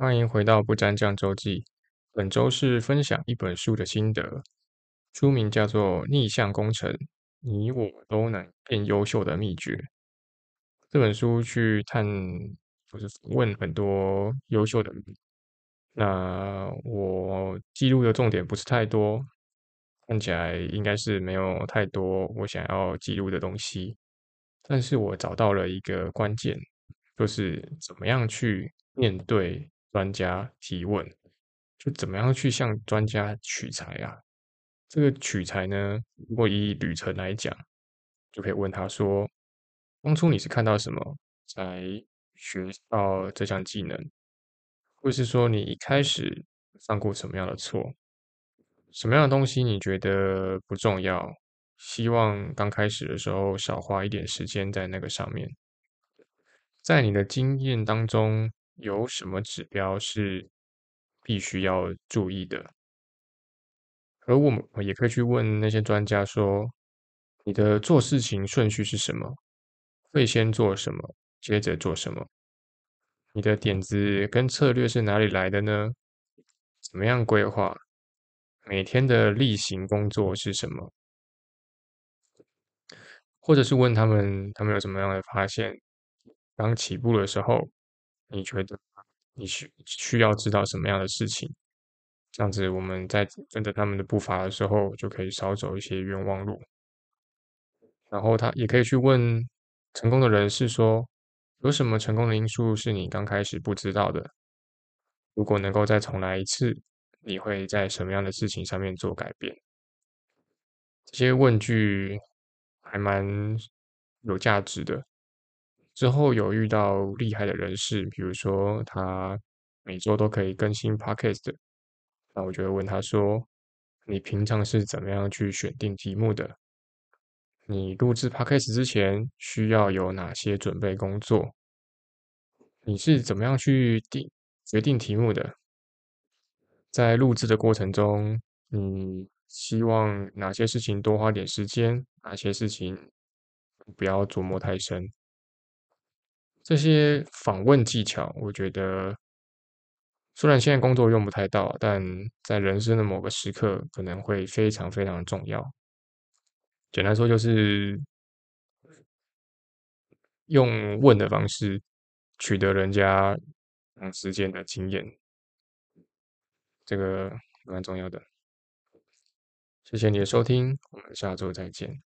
欢迎回到不沾酱周记。本周是分享一本书的心得，书名叫做《逆向工程：你我都能变优秀的秘诀》。这本书去就是问很多优秀的人。那我记录的重点不是太多，看起来应该是没有太多我想要记录的东西。但是我找到了一个关键，就是怎么样去面对专家提问，就怎么样去向专家取材啊。这个取材呢，如果以旅程来讲，就可以问他说：当初你是看到什么才学到这项技能，或是说你一开始犯过什么样的错，什么样的东西你觉得不重要，希望刚开始的时候少花一点时间在那个上面。在你的经验当中，有什么指标是必须要注意的？而我们也可以去问那些专家说，你的做事情顺序是什么？会先做什么，接着做什么？你的点子跟策略是哪里来的呢？怎么样规划？每天的例行工作是什么？或者是问他们有什么样的发现？刚起步的时候，你觉得你需要知道什么样的事情？这样子我们在跟着他们的步伐的时候，就可以少走一些冤枉路。然后他也可以去问成功的人士说，有什么成功的因素是你刚开始不知道的？如果能够再重来一次，你会在什么样的事情上面做改变？这些问句还蛮有价值的。之后有遇到厉害的人士，比如说他每周都可以更新 podcast 的，那我就会问他说：“你平常是怎么样去选定题目的？你录制 podcast 之前需要有哪些准备工作？你是怎么样去决定题目的？在录制的过程中，你希望哪些事情多花点时间，哪些事情不要琢磨太深。这些访问技巧，我觉得虽然现在工作用不太到，但在人生的某个时刻可能会非常非常的重要。简单说就是用问的方式取得人家长时间的经验，这个蛮重要的。谢谢你的收听，我们下周再见。